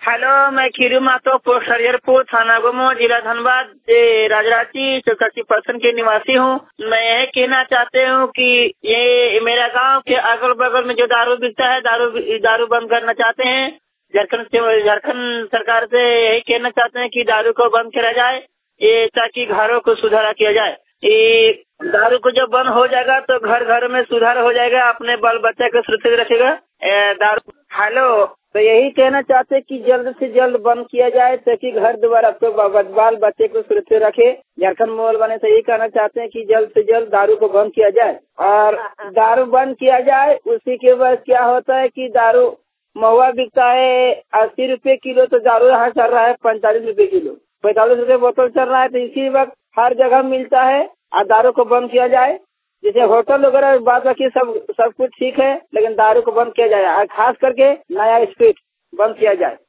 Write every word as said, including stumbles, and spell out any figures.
Hello, मैं खीरू मातो, post Hariharpur, थाना गोमो, जिला धनबाद, राजरांची चौरासी पर्सन के निवासी हूँ। मैं यह कहना चाहते हूँ कि ये मेरा गांव के अगल बगल में जो दारू बिकता है, दारू दारू बंद करना चाहते हैं। झारखंड से झारखंड सरकार से यही कहना चाहते हैं कि दारू को बंद करा जाए, ये ताकि घरों को सुधारा किया जाए। ये दारू को जब बंद हो जाएगा तो घर घर में सुधार हो जाएगा, अपने बाल बच्चे को सुरक्षित रखेगा। दारू हेलो, तो यही कहना चाहते हैं कि जल्द से जल्द बंद किया जाए ताकि घर द्वारा तो बाल बच्चे को सुरक्षित रखे। झारखंड मोहल वाले से यही कहना चाहते हैं कि जल्द से जल्द दारू को बंद किया जाए और दारू बंद किया जाए। उसी के बाद क्या होता है कि दारू महुआ बिकता है अस्सी रुपए किलो, तो दारू यहाँ चल रहा है पैंतालीस रुपए किलो, पैंतालीस रुपए बोतल चल रहा है। तो इसी वक्त हर जगह मिलता है और दारू को बंद किया जाए। जैसे होटल वगैरह बात बाकी सब सब कुछ ठीक है, लेकिन दारू को बंद किया जाए और खास करके नया स्पीड बंद किया जाए।